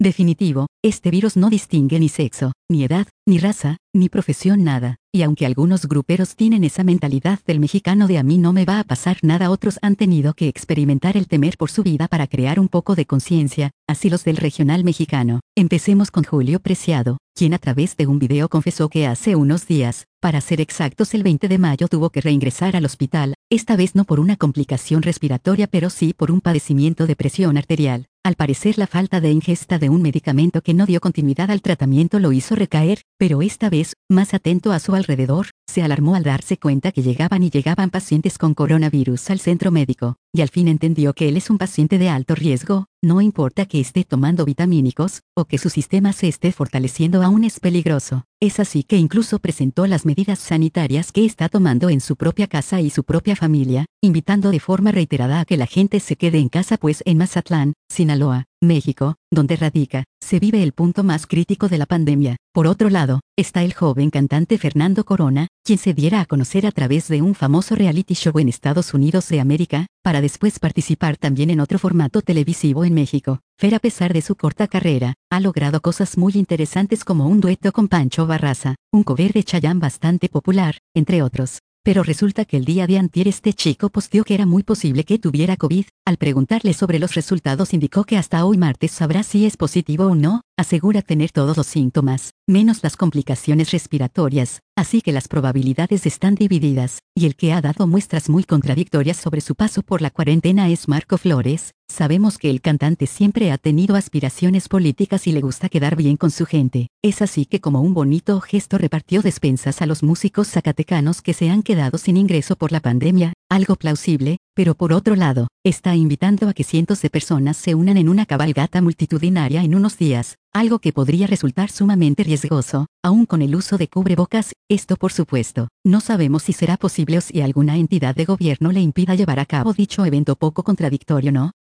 Definitivo, este virus no distingue ni sexo, ni edad, ni raza, ni profesión, nada. Y aunque algunos gruperos tienen esa mentalidad del mexicano de a mí no me va a pasar nada, otros han tenido que experimentar el temer por su vida para crear un poco de conciencia, así los del regional mexicano. Empecemos con Julio Preciado, quien a través de un video confesó que hace unos días, para ser exactos el 20 de mayo tuvo que reingresar al hospital, esta vez no por una complicación respiratoria pero sí por un padecimiento de presión arterial. Al parecer la falta de ingesta de un medicamento que no dio continuidad al tratamiento lo hizo recaer, pero esta vez, más atento a su alrededor, se alarmó al darse cuenta que llegaban pacientes con coronavirus al centro médico, y al fin entendió que él es un paciente de alto riesgo, no importa que esté tomando vitamínicos, o que su sistema se esté fortaleciendo aún es peligroso. Es así que incluso presentó las medidas sanitarias que está tomando en su propia casa y su propia familia, invitando de forma reiterada a que la gente se quede en casa pues en Mazatlán, Sinaloa, México, donde radica, se vive el punto más crítico de la pandemia. Por otro lado, está el joven cantante Fernando Corona, quien se diera a conocer a través de un famoso reality show en Estados Unidos de América, para después participar también en otro formato televisivo en México. Fer, a pesar de su corta carrera, ha logrado cosas muy interesantes como un dueto con Pancho Barraza, un cover de Chayanne bastante popular, entre otros. Pero resulta que el día de antier este chico posteó que era muy posible que tuviera COVID. Al preguntarle sobre los resultados indicó que hasta hoy martes sabrá si es positivo o no, asegura tener todos los síntomas, menos las complicaciones respiratorias, así que las probabilidades están divididas, y el que ha dado muestras muy contradictorias sobre su paso por la cuarentena es Marco Flores. Sabemos que el cantante siempre ha tenido aspiraciones políticas y le gusta quedar bien con su gente. Es así que como un bonito gesto repartió despensas a los músicos zacatecanos que se han quedado sin ingreso por la pandemia, algo plausible, pero por otro lado, está invitando a que cientos de personas se unan en una cabalgata multitudinaria en unos días, algo que podría resultar sumamente riesgoso, aún con el uso de cubrebocas. Esto por supuesto, no sabemos si será posible o si alguna entidad de gobierno le impida llevar a cabo dicho evento. Poco contradictorio, ¿no?